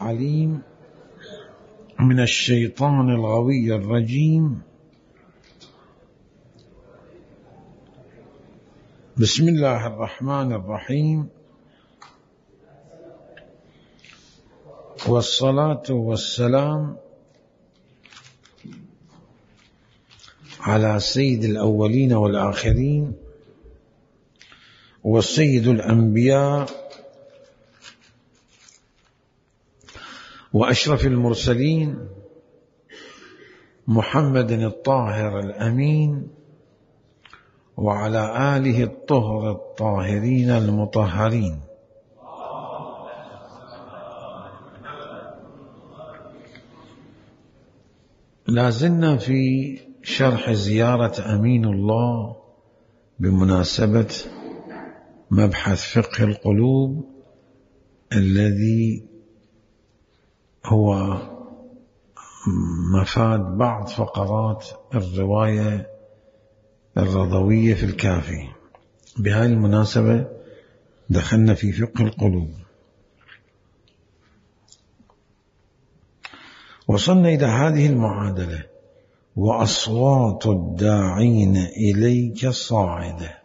عليم من الشيطان الغوي الرجيم. بسم الله الرحمن الرحيم، والصلاة والسلام على سيد الأولين والآخرين وسيد الأنبياء وأشرف المرسلين محمد الطاهر الأمين وعلى آله الطهر الطاهرين المطهرين. لازلنا في شرح زيارة أمين الله بمناسبة مبحث فقه القلوب الذي هو مفاد بعض فقرات الرواية الرضوية في الكافي. بهذه المناسبة دخلنا في فقه القلوب، وصلنا إلى هذه المعادلة: وأصوات الداعين إليك صاعدة.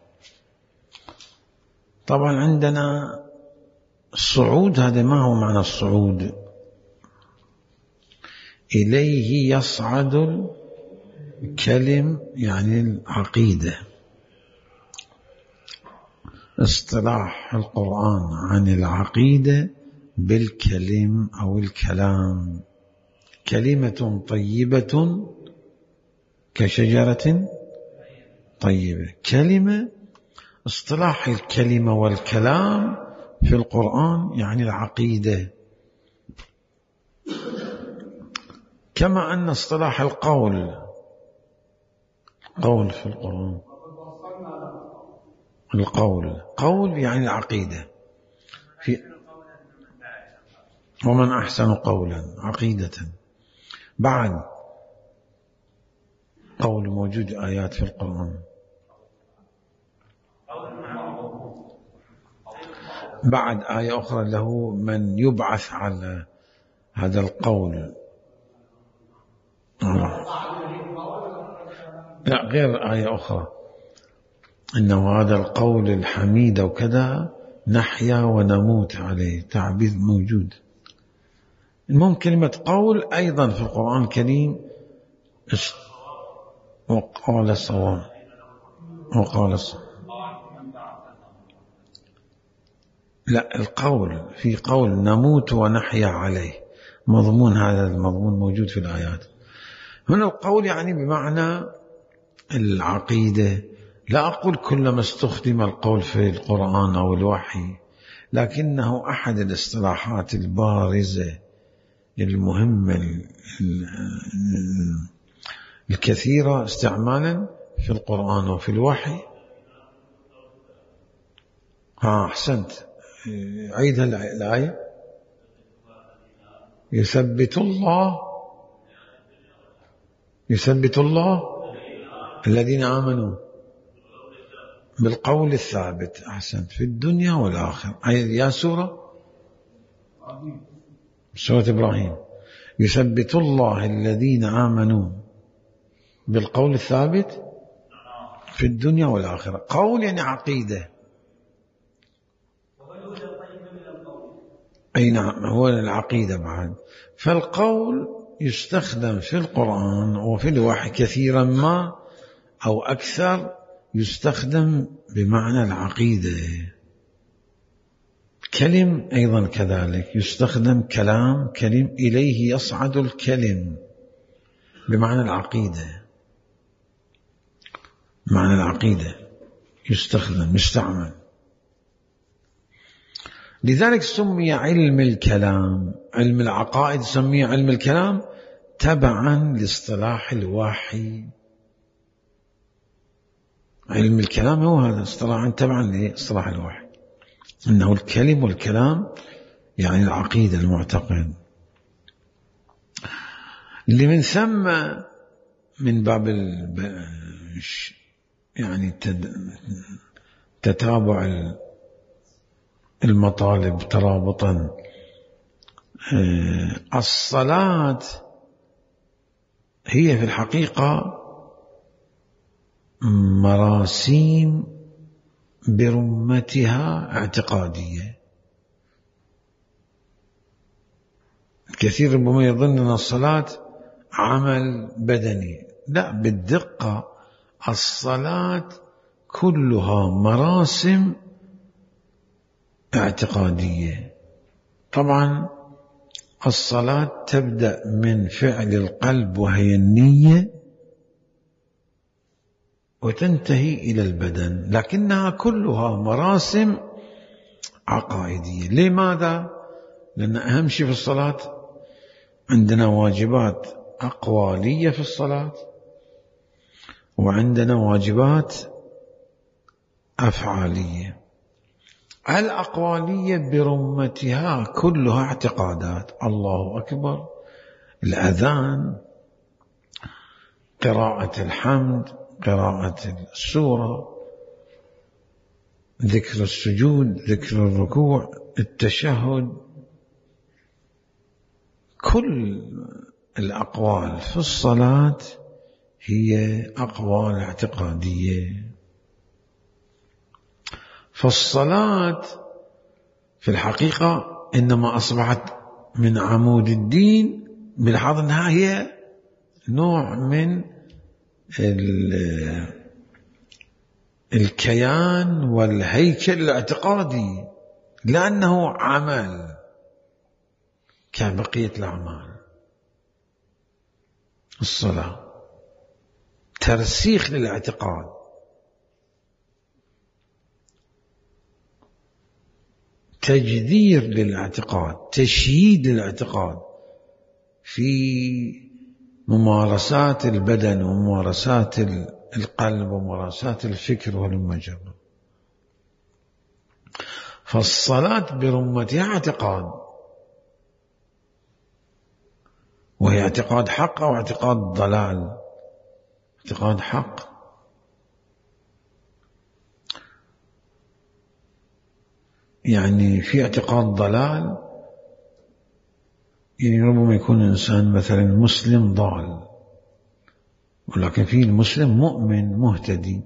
طبعا عندنا الصعود، هذا ما هو معنى الصعود؟ إليه يصعد الكلم، يعني العقيدة. اصطلاح القرآن عن العقيدة بالكلم أو الكلام: كلمة طيبة كشجرة طيبة. كلمة، اصطلاح الكلمة والكلام في القرآن يعني العقيدة، كما أن اصطلاح القول في القرآن قول يعني العقيدة. ومن أحسن قولا عقيدة. بعد قول موجود آيات في القرآن. بعد آية أخرى له من يبعث على هذا القول. لا، غير آية أخرى إنه هذا القول الحميد وكذا نحيا ونموت عليه، تعبير موجود. المهم كلمة قول أيضا في القرآن الكريم وقال الصواب. لا، القول، في قول نموت ونحيا عليه، مضمون هذا المضمون موجود في الآيات. هنا القول يعني بمعنى العقيدة. لا أقول كلما استخدم القول في القرآن أو الوحي، لكنه أحد الاصطلاحات البارزة المهمة الكثيرة استعمالا في القرآن وفي الوحي. أحسنت، عيد الآية: يثبت الله الذين آمنوا بالقول الثابت. أحسنت، في الدنيا والآخرة. يا سورة إبراهيم: يثبت الله الذين آمنوا بالقول الثابت في الدنيا والآخرة. قول يعني عقيدة. أي نعم، هو العقيدة بعد. فالقول يستخدم في القرآن وفي الوحي كثيرا ما أو أكثر يستخدم بمعنى العقيدة. كلم أيضا كذلك يستخدم كلام، كلم إليه يصعد الكلم بمعنى العقيدة. معنى العقيدة يستعمل. لذلك سمي علم الكلام، علم العقائد سمي علم الكلام تبعا لاصطلاح الوحي. علم الكلام هو هذا اصطلاحا تبعا لاصطلاح الوحي، إنه الكلم والكلام يعني العقيدة، المعتقد. لمن ثم من باب يعني تتابع المطالب ترابطا الصلاة هي في الحقيقة مراسيم برمتها اعتقادية. كثير ربما يظن أن الصلاة عمل بدني، لا، بالدقة الصلاة كلها مراسم اعتقادية. طبعا الصلاة تبدأ من فعل القلب وهي النية وتنتهي إلى البدن، لكنها كلها مراسم عقائدية. لماذا؟ لأن أهم شيء في الصلاة عندنا واجبات أقوالية في الصلاة، وعندنا واجبات أفعالية. الأقوالية برمتها كلها اعتقادات: الله أكبر، الأذان، قراءة الحمد، قراءة السورة، ذكر السجود، ذكر الركوع، التشهد. كل الأقوال في الصلاة هي أقوال اعتقادية. فالصلاة في الحقيقة إنما أصبحت من عمود الدين، بلاحظ أنها هي نوع من الكيان والهيكل الاعتقادي، لأنه عمل كبقية الأعمال. الصلاة ترسيخ للاعتقاد، تجذير للاعتقاد، تشييد للاعتقاد في ممارسات البدن وممارسات القلب وممارسات الفكر والمجرى. فالصلاة برمتها اعتقاد، وهي اعتقاد حق أو اعتقاد ضلال؟ اعتقاد حق. يعني في اعتقاد ضلال، يعني ربما يكون إنسان مثلا مسلم ضال، ولكن في المسلم مؤمن مهتدي.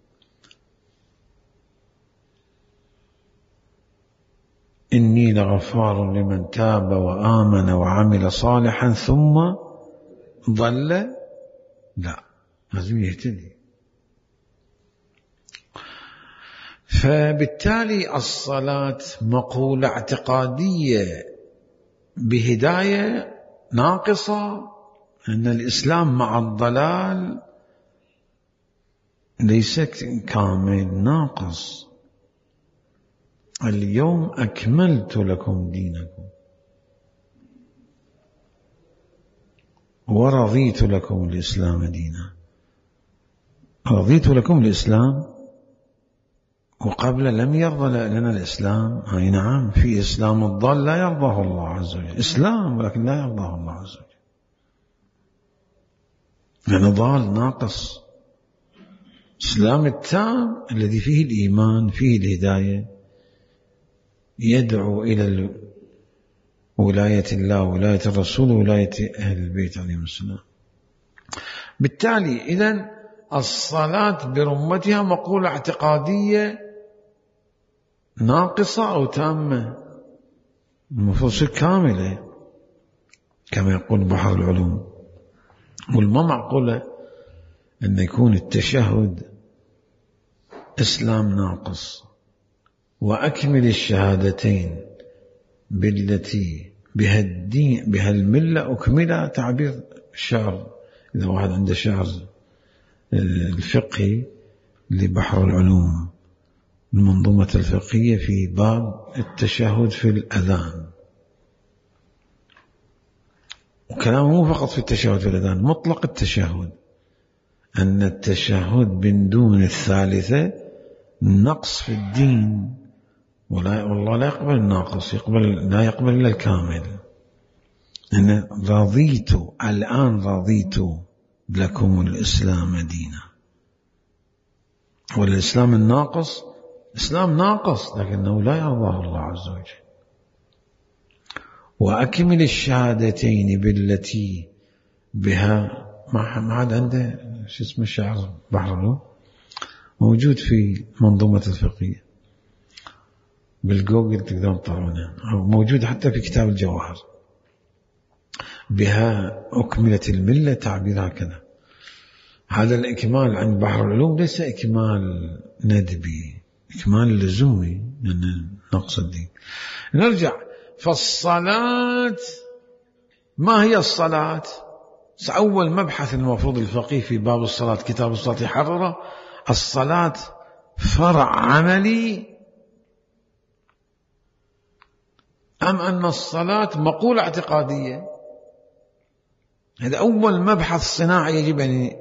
إني لغفار لمن تاب وآمن وعمل صالحا ثم ضل، لا، لازم يهتدي. فبالتالي الصلاة مقولة اعتقادية بهداية ناقصة، أن الإسلام مع الضلال ليس كامل، ناقص. اليوم أكملت لكم دينكم ورضيت لكم الإسلام دينا. رضيت لكم الإسلام، وقبل لم يرضى لنا الإسلام. أي نعم، في إسلام الضال لا يرضاه الله عز وجل، إسلام ولكن لا يرضاه الله عز وجل، لأنه ضال ناقص. إسلام التام الذي فيه الإيمان، فيه الهداية، يدعو إلى ولاية الله، ولاية الرسول، ولاية أهل البيت عليهم السلام. بالتالي إذن الصلاة برمتها مقولة اعتقادية ناقصة أو تامة، المفروض كاملة كما يقول بحر العلوم. والما معقولة أن يكون التشهد إسلام ناقص، وأكمل الشهادتين بالتي بها الدين بها الملة أكملها، تعبير الشعر، إذا واحد عنده شعر الفقهي لبحر العلوم، المنظومة الفقهية في باب التشهد في الأذان. وكلامه مو فقط في التشهد في الأذان، مطلق التشهد، أن التشهد من دون الثالثة نقص في الدين، والله لا يقبل الناقص، لا يقبل إلا الكامل. أنا رضيت، الآن رضيت لكم الإسلام دينا. والإسلام الناقص إسلام ناقص، لكنه لا يرضاه الله عز وجل. وأكمل الشهادتين بالتي بها. ما عاد عنده شو اسمه الشعر بحر العلوم، موجود في منظومة الفقهية بالجوجل تقدرون تطلعونه، أو موجود حتى في كتاب الجواهر. بها أكملت الملة، تعبير هكذا. هذا الإكمال عند بحر العلوم ليس إكمال ندبي، إكمال لزومي، يعني نقص الدين. نرجع. فالصلاة، ما هي الصلاة؟ أول مبحث المفروض الفقيه في باب الصلاة كتاب الصلاة يحرره. الصلاة فرع عملي أم أن الصلاة مقولة اعتقادية؟ هذا أول مبحث صناعي يجب أن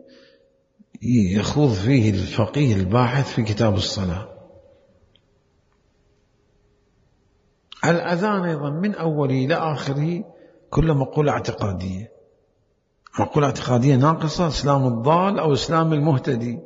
يخوض فيه الفقيه الباحث في كتاب الصلاة. الأذان أيضا من أوله إلى آخره كل مقولة اعتقادية، مقولة اعتقادية ناقصة، إسلام الضال أو إسلام المهتدي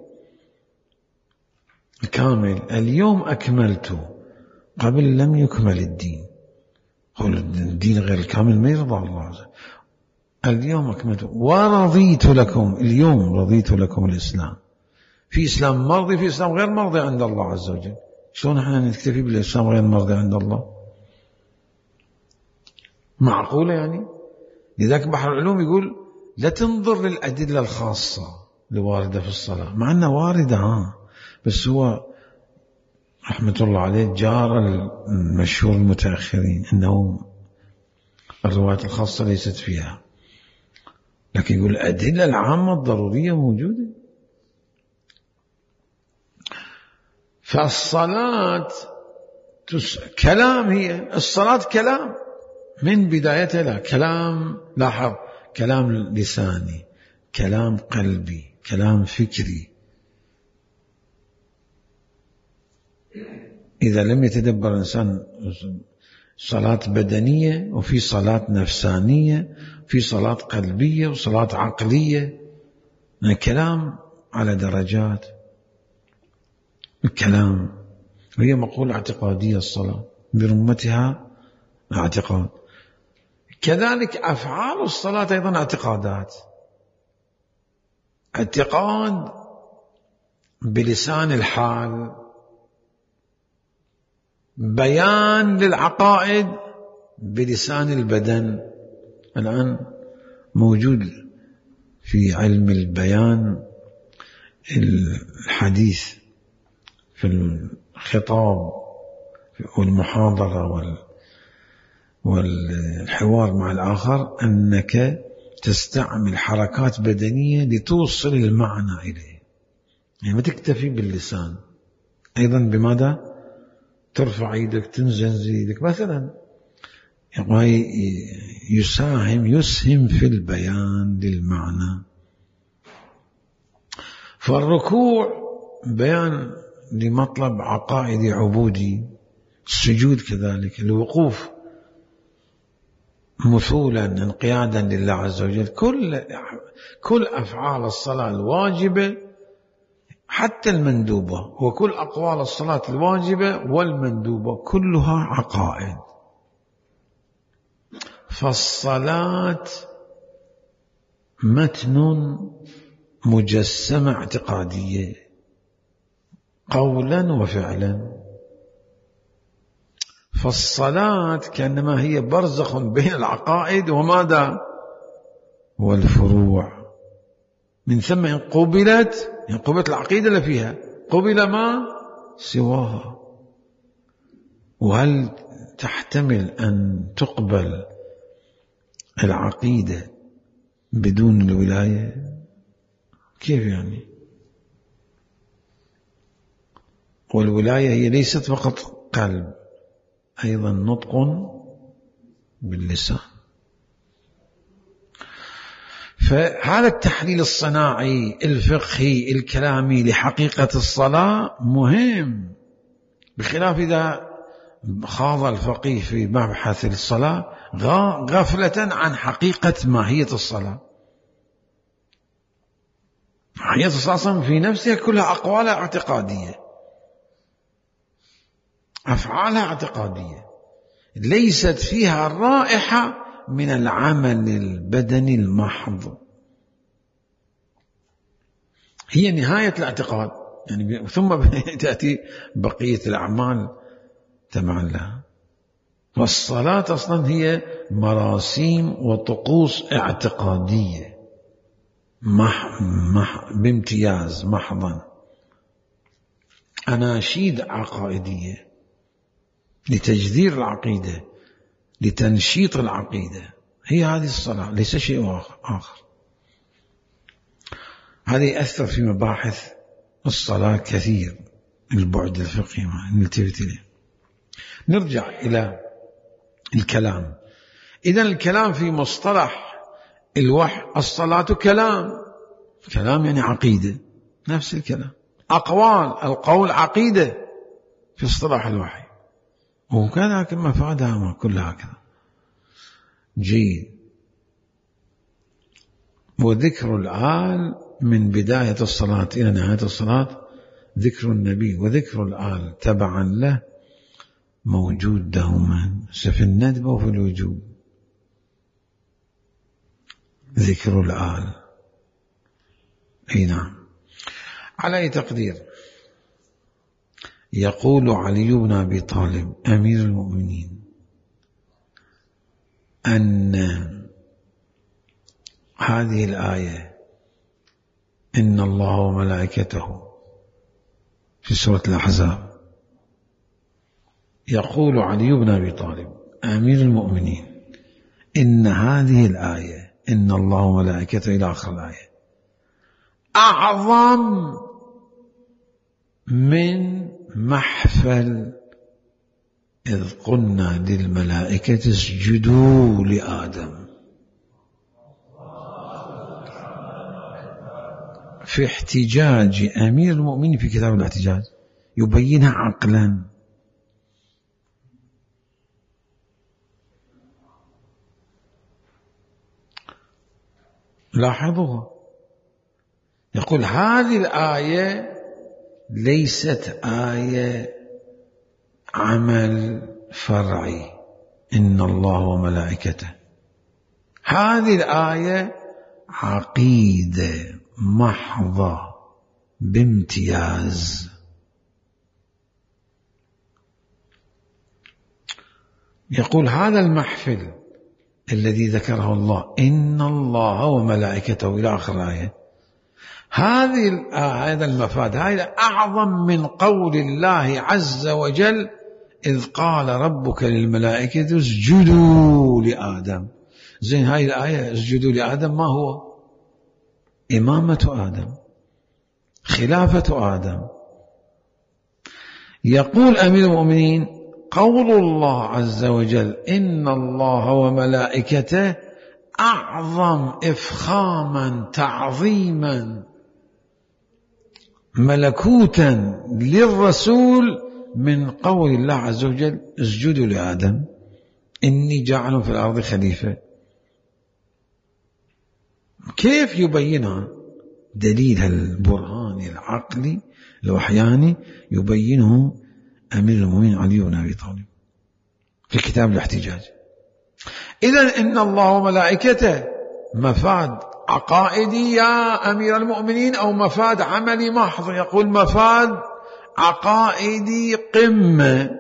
الكامل. اليوم أكملت، قبل لم يكمل الدين. قول الدين غير الكامل ما يرضى الله عز وجل. اليوم أكملت ورضيت لكم، اليوم رضيت لكم الإسلام. في إسلام مرضي، في إسلام غير مرضي عند الله عز وجل. شلون احنا نكتفي بالإسلام غير مرضي عند الله؟ معقولة يعني؟ لذلك بحر العلوم يقول لا تنظر للأدلة الخاصة الواردة في الصلاة، مع أنها واردة بس هو رحمة الله عليه جار المشهور المتأخرين أنه الروايات الخاصة ليست فيها، لكن يقول الأدلة العامة الضرورية موجودة. فالصلاة كلام، هي الصلاة كلام من بدايتها لها كلام. لاحظ، كلام لساني، كلام قلبي، كلام فكري. إذا لم يتدبر الإنسان، صلاة بدنية وفي صلاة نفسانية، في صلاة قلبية وصلاة عقلية. الكلام على درجات، الكلام هي مقولة اعتقادية. الصلاة برمتها اعتقاد. كذلك أفعال الصلاة أيضا اعتقادات. اعتقاد بلسان الحال، بيان للعقائد بلسان البدن. الآن موجود في علم البيان الحديث في الخطاب والمحاضرة والحوار مع الآخر أنك تستعمل حركات بدنية لتوصل المعنى إليه، يعني ما تكتفي باللسان. أيضا بماذا؟ ترفع يدك، تنزل يدك مثلا، يسهم في البيان للمعنى. فالركوع بيان لمطلب عقائدي عبودي، السجود كذلك، الوقوف مثولا انقيادا لله عز وجل. كل أفعال الصلاة الواجبة حتى المندوبة، وكل أقوال الصلاة الواجبة والمندوبة كلها عقائد. فالصلاة متن مجسمة اعتقادية قولا وفعلا. فالصلاة كأنما هي برزخ بين العقائد وماذا؟ والفروع. من ثم إن قبلت العقيدة اللي فيها، قبل ما سواها. وهل تحتمل أن تقبل العقيدة بدون الولاية؟ كيف يعني؟ والولاية هي ليست فقط قلب، أيضا نطق باللسان. فهذا التحليل الصناعي الفقهي الكلامي لحقيقة الصلاة مهم، بخلاف إذا خاض الفقيه في مبحث الصلاة غفلة عن حقيقة ماهية الصلاة. ماهية الصلاة في نفسها كلها أقوالها اعتقادية، أفعالها اعتقادية. ليست فيها رائحة من العمل البدني المحض، هي نهاية الاعتقاد يعني، ثم تأتي بقية الأعمال تبعا لها. والصلاة أصلا هي مراسيم وطقوس اعتقادية بامتياز محضا، أناشيد عقائدية لتجذير العقيدة، لتنشيط العقيدة، هي هذه الصلاة، ليس شيء آخر. هذا يأثر في مباحث الصلاة كثير، البعد الفقهي ما نلتفت إليه. نرجع إلى الكلام. إذن الكلام في مصطلح الوحي، الصلاة كلام يعني عقيدة، نفس الكلام. أقوال، القول عقيدة في اصطلاح الوحي، وكذا مفادها كلها هكذا. جيد. وذكر الآل من بداية الصلاة إلى نهاية الصلاة ذكر النبي، وذكر الآل تبعا له موجود دوما في الندب وفي الوجوب. ذكر الآل، أي نعم. على أي تقدير يقول علي بن أبي طالب أمير المؤمنين أن هذه الآية إن الله وملائكته في سورة الأحزاب، يقول علي بن أبي طالب أمير المؤمنين إن هذه الآية إن الله وملائكته إلى آخر الآية أعظم من محفل إذ قلنا للملائكة اسجدوا لآدم، في احتجاج أمير المؤمنين في كتاب الاحتجاج يبينها عقلا. لاحظوا، يقول هذه الآية ليست آية عمل فرعي إن الله وملائكته، هذه الآية عقيدة محضة بامتياز. يقول هذا المحفل الذي ذكره الله إن الله وملائكته إلى آخر الآية، هذا المفاد هذا أعظم من قول الله عز وجل إذ قال ربك للملائكة اسجدوا لآدم. زين، هذه الآية اسجدوا لآدم ما هو؟ إمامة آدم، خلافة آدم. يقول أمير المؤمنين قول الله عز وجل إن الله وملائكته أعظم إفخاما تعظيما ملكوتا للرسول من قول الله عز وجل اسجدوا لآدم إني جاعل في الأرض خليفة. كيف يبينها؟ دليل البرهان العقلي الوحياني يبينه أمير المؤمنين علي بن أبي طالب في كتاب الاحتجاج. إذن إن الله وملائكته مفاد عقائدي يا أمير المؤمنين أو مفاد عملي محض؟ يقول مفاد عقائدي قمة،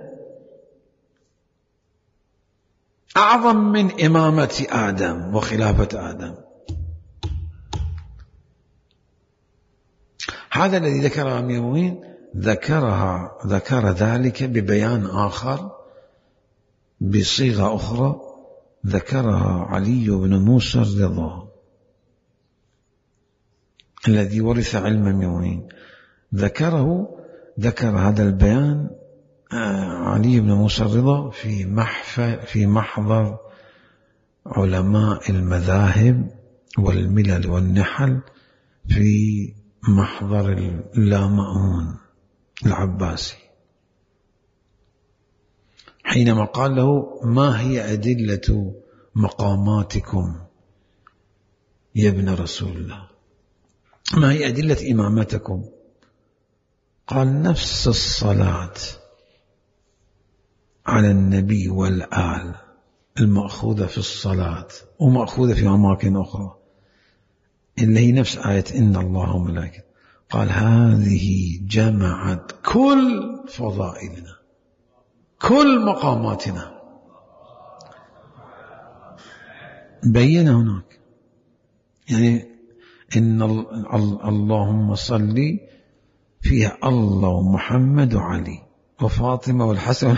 أعظم من إمامة آدم وخلافة آدم. هذا الذي ذكره أمير المؤمنين ذكر ذلك ببيان آخر بصيغة أخرى ذكرها علي بن موسى الرضا الذي ورث علم أمير المؤمنين، ذكر هذا البيان علي بن موسى الرضا في محضر علماء المذاهب والملل والنحل، في محضر اللامأمون العباسي، حينما قال له ما هي أدلة مقاماتكم يا ابن رسول الله، ما هي أدلة إمامتكم؟ قال نفس الصلاة على النبي والآل المأخوذة في الصلاة ومأخوذة في أماكن أخرى اللي هي نفس آية إن الله وملائكته، قال هذه جمعت كل فضائلنا كل مقاماتنا. بين هناك يعني إن اللهم صل فيها الله ومحمد وعلي وفاطمة والحسن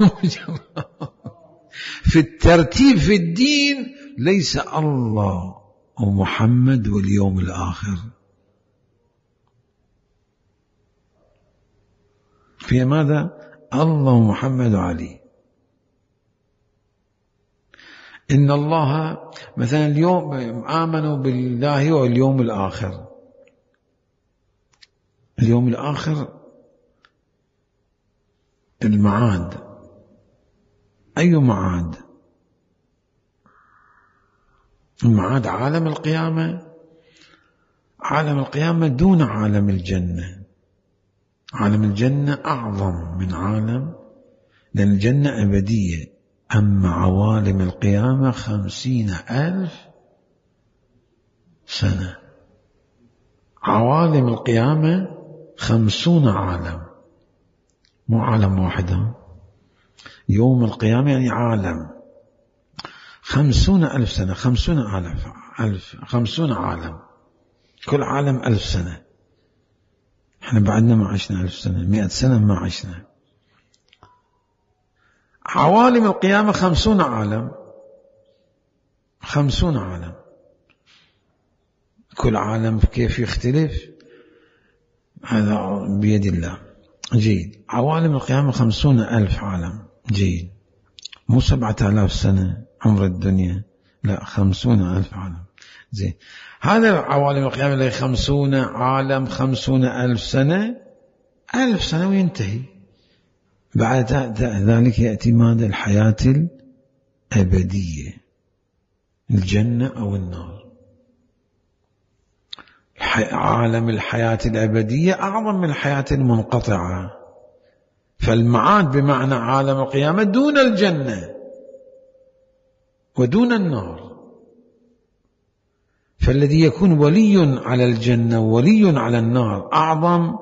في الترتيب في الدين ليس الله ومحمد واليوم الآخر، في ماذا؟ الله ومحمد وعلي. إن الله مثلا اليوم آمنوا بالله واليوم الآخر، اليوم الآخر المعاد، أي معاد؟ المعاد عالم القيامة، عالم القيامة دون عالم الجنة. عالم الجنة أعظم من عالم، لأن الجنة أبدية، أما عوالم القيامة 50,000 سنة. عوالم القيامة 50 عالم، مو عالم واحد. يوم القيامة يعني عالم 50,000 سنة، 50 عالم، كل عالم 1000 سنة. احنا بعدنا ما عشنا 1000 سنة، 100 سنة ما عشنا. عوالم القيامة 50 عالم، 50 عالم، كل عالم كيف يختلف هذا بيد الله. جيد. عوالم القيامة 50,000 عالم. جيد. مو 7,000 سنة عمر الدنيا، لا 50,000 عالم. زين. هذا عوالم القيامة اللي 50 عالم 50,000 سنة، 1000 سنة وينتهي. بعد ذلك يأتي ماذا؟ الحياة الأبدية، الجنة أو النار. عالم الحياة الأبدية أعظم من الحياة المنقطعة، فالمعاد بمعنى عالم القيامة دون الجنة ودون النار. فالذي يكون ولي على الجنة وولي على النار أعظم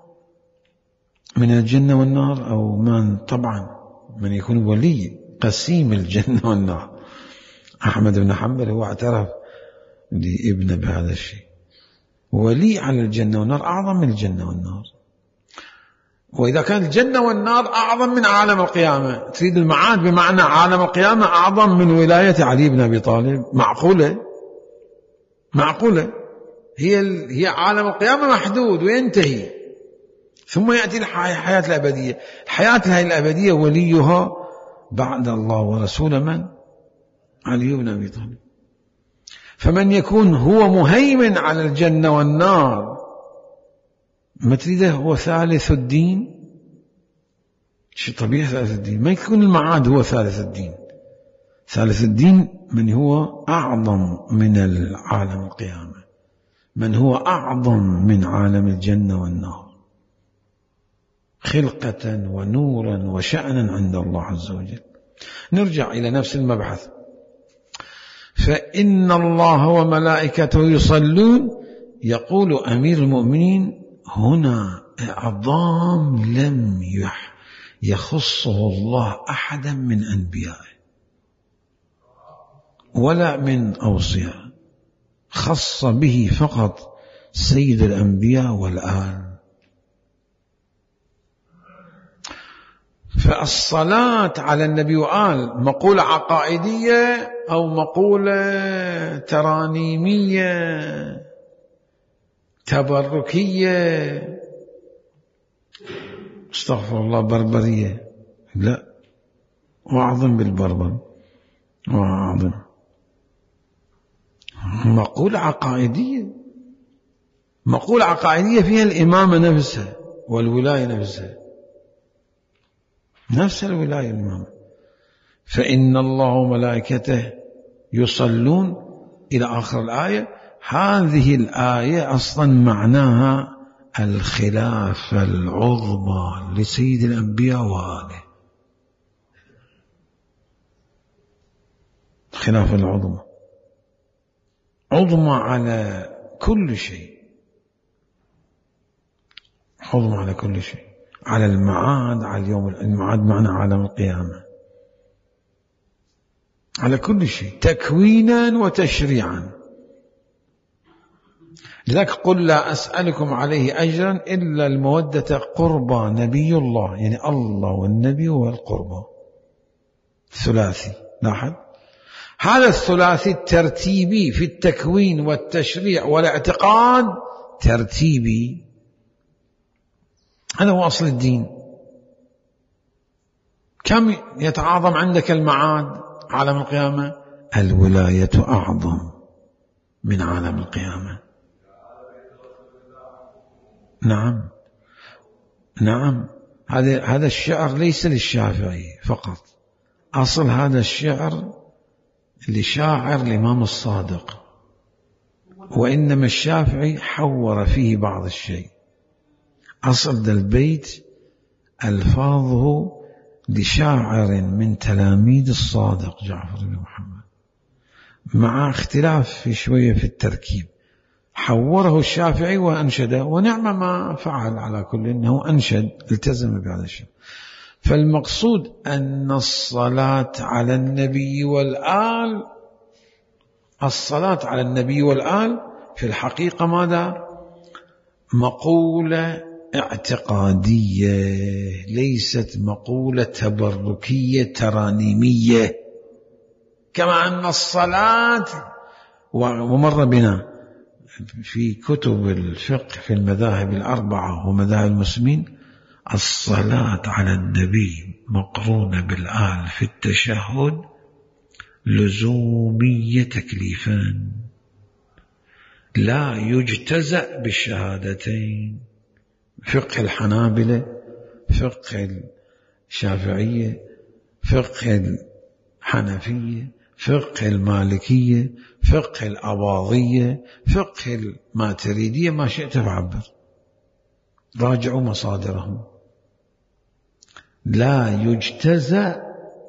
من الجنة والنار، أو من طبعا من يكون ولي قسيم الجنة والنار. أحمد بن حنبل هو اعترف لابنه بهذا الشيء، ولي على الجنة والنار أعظم من الجنة والنار. وإذا كانت الجنة والنار أعظم من عالم القيامة، تريد المعاد بمعنى عالم القيامة أعظم من ولاية علي بن أبي طالب؟ معقولة؟ معقولة؟ هي عالم القيامة محدود وينتهي، ثم يأتي الحياة الأبدية. الحياة الأبدية وليها بعد الله ورسوله من؟ علي بن أبي طالب. فمن يكون هو مهيمن على الجنة والنار، ما تريده هو ثالث الدين؟ شيء طبيعي ثالث الدين، ما يكون المعاد هو ثالث الدين. ثالث الدين من هو أعظم من العالم القيامة، من هو أعظم من عالم الجنة والنار خلقة ونورا وشأنا عند الله عز وجل. نرجع إلى نفس المبحث. فإن الله وملائكته يصلون، يقول أمير المؤمنين هنا إعظام لم يخصه الله أحدا من أنبيائه ولا من أوصيائه، خص به فقط سيد الأنبياء والآل. فالصلاة على النبي وآل مقولة عقائدية أو مقولة ترانيمية تبركية، استغفر الله، بربرية؟ لا، وأعظم بالبربر، وأعظم مقولة عقائدية، مقولة عقائدية فيها الإمامة نفسها والولاية نفسها، نفس الولاية الإمامة. فإن الله وملائكته يصلون إلى آخر الآية. هذه الآية أصلا معناها الخلافة العظمى لسيد الأنبياء وآله، خلاف العظمى، عظمى على كل شيء، عظمى على كل شيء، على المعاد، على اليوم المعاد معنى عالم القيامة، على كل شيء تكوينا وتشريعا. لذلك قل لا أسألكم عليه أجرا إلا المودة قربى نبي الله، يعني الله والنبي والقربى، ثلاثي. لاحظ هذا الثلاثي الترتيبي في التكوين والتشريع والاعتقاد ترتيبي، هذا هو أصل الدين. كم يتعاظم عندك المعاد عالم القيامة؟ الولاية أعظم من عالم القيامة. نعم نعم، هذا الشعر ليس للشافعي فقط، أصل هذا الشعر لشاعر الإمام الصادق، وإنما الشافعي حور فيه بعض الشيء. أصل ذا البيت ألفاظه لشاعر من تلاميذ الصادق جعفر بن محمد، مع اختلاف في شوية في التركيب، حوره الشافعي وأنشده، ونعم ما فعل. على كل إنه أنشد، التزم بهذا الشيء. فالمقصود أن الصلاة على النبي والآل، الصلاة على النبي والآل في الحقيقة ماذا؟ مقولة اعتقادية، ليست مقولة تبركية ترانيمية. كما أن الصلاة، ومر بنا في كتب الفقه في المذاهب الأربعة ومذاهب المسلمين، الصلاة على النبي مقرونة بالآل في التشهد لزومية تكليفان، لا يجتزأ بالشهادتين. فقه الحنابلة، فقه الشافعية، فقه الحنفية، فقه المالكية، فقه الأباضية، فقه الماتريدية، ما شئت فعبر، راجعوا مصادرهم. لا يجتزأ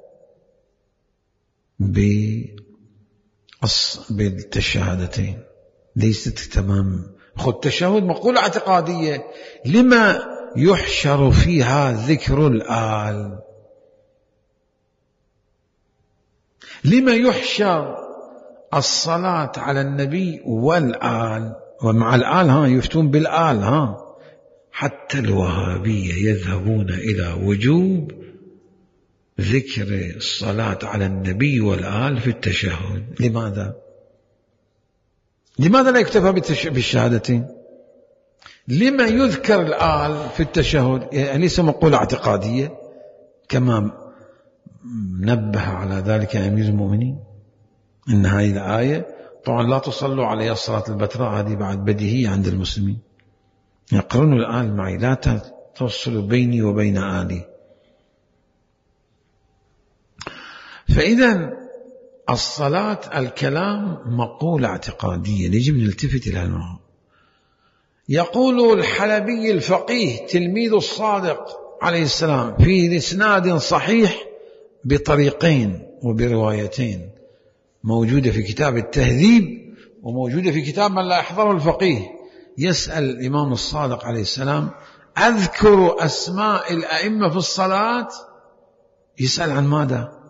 بالتشهادتين، ليست تمام. خذ تشهد مقولة اعتقادية، لما يحشر فيها ذكر الآل؟ لما يحشر الصلاة على النبي والآل؟ ومع الآل يفتون بالآل، حتى الوهابية يذهبون إلى وجوب ذكر الصلاة على النبي والآل في التشهد. لماذا؟ لماذا لا يكتفى بالشهادتين؟ لما يذكر الآل في التشهد؟ يعني ليس مقولة اعتقادية كما نبه على ذلك أمير المؤمنين. إن هذه الآية طبعا لا تصلوا علي الصلاة البتراء، هذه بعد بديهية عند المسلمين، يقرنوا الآل معي، لا توصلوا بيني وبين آلي. فإذا الصلاة الكلام مقولة اعتقادية، يجب أن نلتفت إلى الموضوع. يقول الحلبي الفقيه تلميذ الصادق عليه السلام في إسناد صحيح بطريقين وبروايتين، موجودة في كتاب التهذيب وموجودة في كتاب من لا يحضره الفقيه. يسأل الإمام الصادق عليه السلام: أذكر أسماء الأئمة في الصلاة؟ يسأل عن ماذا؟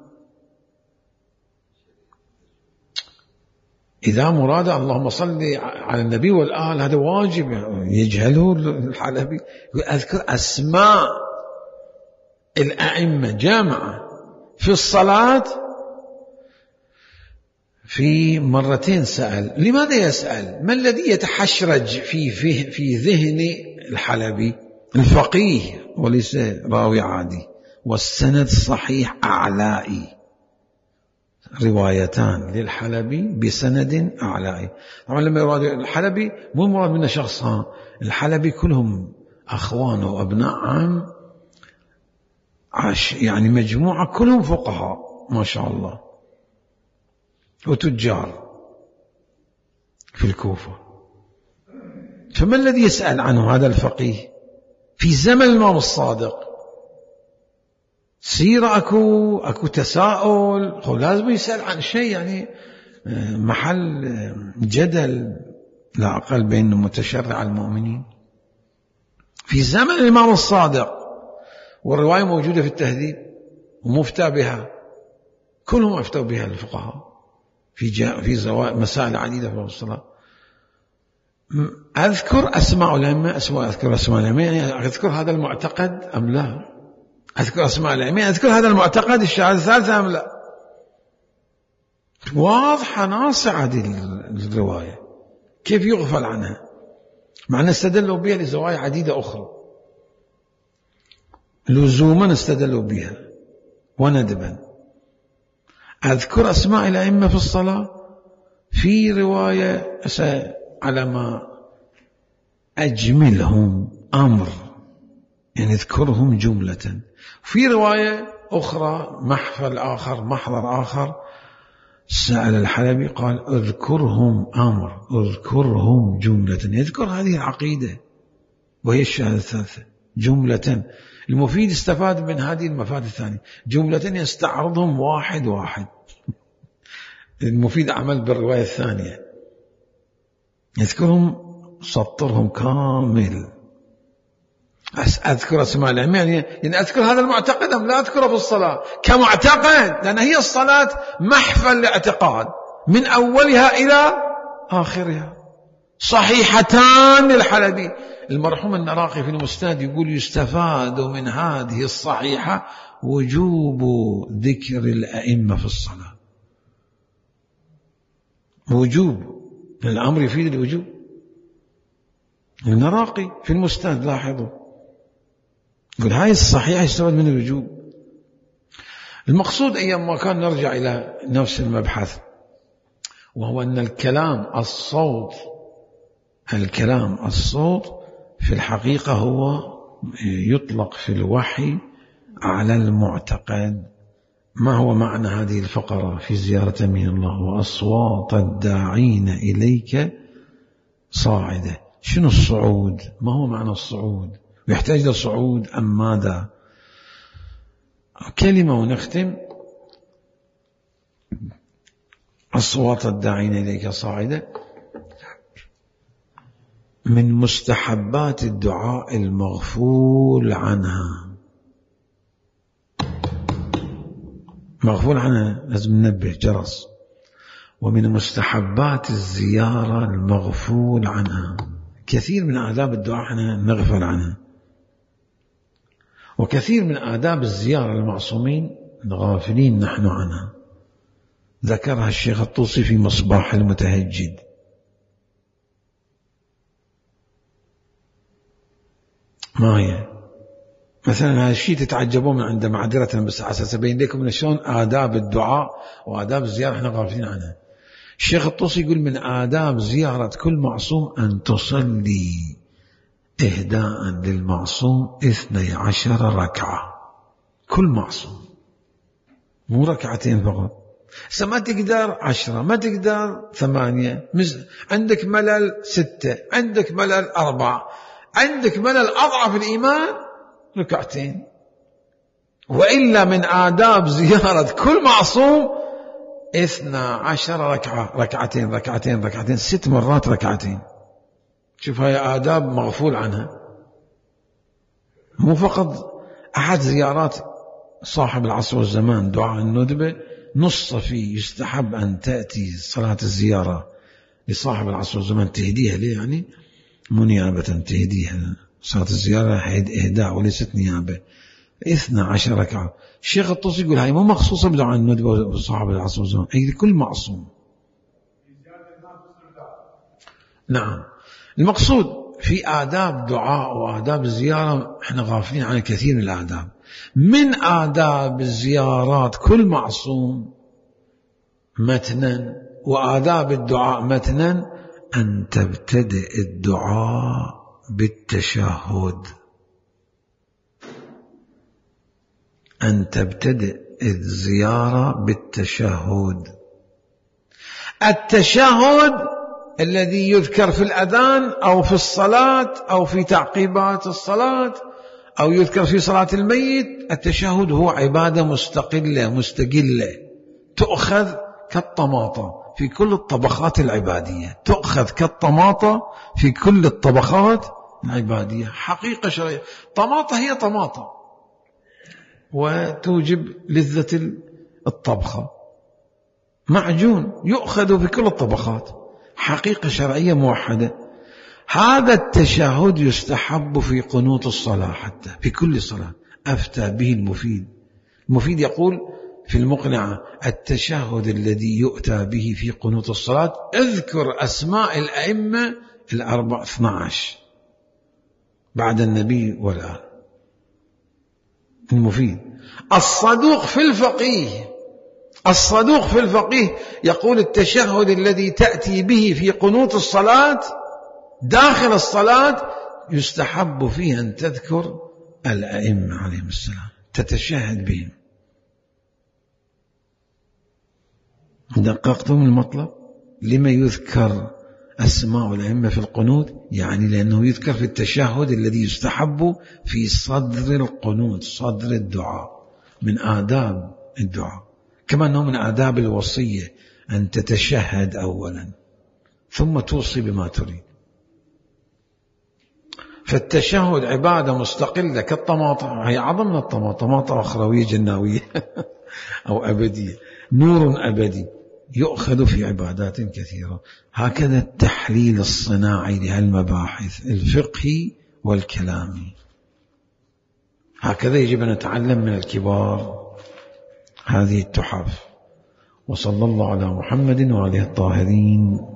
إذا مراد اللهم صل على النبي والآل هذا واجب، يجهله الحلبي. أذكر أسماء الأئمة جامعة في الصلاة. في مرتين سأل. لماذا يسأل؟ ما الذي يتحشرج في ذهن الحلبي الفقيه وليس راوي عادي؟ والسند صحيح أعلائي، روايتان للحلبي بسند أعلائي. طبعا لما يراد الحلبي مو مراد منه شخص، الحلبي كلهم أخوان وأبناء عم، يعني مجموعة كلهم فقهاء ما شاء الله وتجار في الكوفة. فما الذي يسأل عنه هذا الفقيه في زمن الإمام الصادق؟ سيرة أكو تساؤل، لازم يسأل عن شيء يعني محل جدل لا أقل بين متشرع المؤمنين. في زمن الإمام الصادق، والرواية موجودة في التهذيب ومفتى بها، كلهم أفتوا بها الفقهاء في مسائل عديدة في الصلاة. أذكر أسماء الأئمة، أذكر أسماء الأئمة يعني أذكر هذا المعتقد أم لا؟ أذكر أسماء الأئمة، أذكر هذا المعتقد الشهادة الثالثة أم لا؟ واضحة ناصعة هذه الرواية، كيف يغفل عنها؟ مع أن استدلوا بها لزوايا عديدة أخرى، لزوما استدلوا بها وندبا. أذكر أسماء الأئمة في الصلاة في رواية على ما أجملهم أمر، يعني اذكرهم جملة. في رواية أخرى محفل آخر، محضر آخر، سأل الحلبي قال اذكرهم أمر، اذكرهم جملة، يذكر هذه العقيدة وهي الشهادة الثالثة جملة. المفيد استفاد من هذه المفاد الثانية، جملة يستعرضهم واحد واحد. المفيد عمل بالرواية الثانية، يذكرهم سطرهم كامل. أذكر أسماء الأئمة يعني أذكر هذا المعتقد أم لا أذكره في الصلاة كمعتقد، لأن هي الصلاة محفل لاعتقاد من أولها إلى آخرها. صحيحتان للحلبي. المرحوم النراقي في المستند يقول يستفاد من هذه الصحيحة وجوب ذكر الأئمة في الصلاة، وجوب، الأمر يفيد الوجوب. النراقي في المستند لاحظوا يقول هاي الصحيحة يستفاد من الوجوب. المقصود أيام ما كان نرجع إلى نفس المبحث، وهو أن الكلام الصوت في الحقيقة هو يطلق في الوحي على المعتقد. ما هو معنى هذه الفقرة في زيارة من الله؟ وأصوات الداعين إليك صاعدة. شنو الصعود؟ ما هو معنى الصعود؟ ويحتاج لصعود أم ماذا؟ كلمة ونختم. أصوات الداعين إليك صاعدة من مستحبات الدعاء المغفول عنها. مغفول عنها لازم ننبه جرس. ومن مستحبات الزيارة المغفول عنها. كثير من آداب الدعاء احنا نغفل عنها، وكثير من آداب الزيارة المعصومين غافلين نحن عنها. ذكرها الشيخ الطوسي في مصباح المتهجد. ما هي؟ مثلا هذا الشيء تتعجبون من عنده معذرة، بس على أساس أبين لكم شلون آداب الدعاء وآداب الزيارة احنا غافلين عنها. الشيخ الطوسي يقول من آداب زيارة كل معصوم أن تصلي إهداء للمعصوم 12 ركعة. كل معصوم، مو ركعتين فقط. ما تقدر 10، ما تقدر 8، عندك ملل 6، عندك ملل 4، عندك ملل أضعف الإيمان ركعتين. وإلا من آداب زيارة كل معصوم 12 ركعة، ركعتين 6 مرات ركعتين. شوف هاي آداب مغفول عنها. مو فقط أحد زيارات صاحب العصر والزمان دعاء الندبة نص فيه يستحب أن تأتي صلاة الزيارة لصاحب العصر والزمان تهديها ليه، يعني مو نيابة تهديها. صلاة الزيارة إهداء وليست نيابة. 12 ركعة. الشيخ الطوسي يقول هاي مو مخصوصة بدعاء الندبة وصاحب العصر والزمان، أي لكل معصوم. نعم. المقصود في آداب دعاء وآداب الزيارة احنا غافلين عن كثير من الآداب. من آداب الزيارات كل معصوم متنا، وآداب الدعاء متنا أن تبتدئ الدعاء بالتشهد. أن تبتدئ الزيارة بالتشهد. التشهد الذي يذكر في الأذان أو في الصلاة أو في تعقيبات الصلاة أو يذكر في صلاة الميت، التشهد هو عبادة مستقلة تؤخذ كالطماطة في كل الطبقات العبادية، تؤخذ كالطماطة في كل الطبقات العبادية. حقيقة شرعية. طماطة هي طماطة وتوجب لذة الطبخة. معجون يؤخذ في كل الطبقات، حقيقة شرعية موحدة. هذا التشهد يستحب في قنوت الصلاة، حتى في كل صلاة. أفتى به المفيد يقول في المقنعة: التشهد الذي يؤتى به في قنوت الصلاة اذكر أسماء الأئمة 12 بعد النبي والآل. المفيد. الصدوق في الفقيه يقول: التشهد الذي تأتي به في قنوت الصلاة داخل الصلاة يستحب فيه أن تذكر الأئمة عليهم السلام، تتشهد بهم. دققتم المطلب؟ لما يذكر أسماء الأئمة في القنوت؟ يعني لأنه يذكر في التشهد الذي يستحب في صدر القنوت، صدر الدعاء، من آداب الدعاء، كما أنه من آداب الوصية أن تتشهد أولا ثم توصي بما تريد. فالتشهد عبادة مستقلة كالطماطة، هي أعظم من طماطة أخروية جناوية أو أبدية، نور أبدي يؤخذ في عبادات كثيرة. هكذا التحليل الصناعي لهالمباحث الفقهي والكلامي، هكذا يجب أن نتعلم من الكبار هذه التحف. وصلى الله على محمد وآله الطاهرين.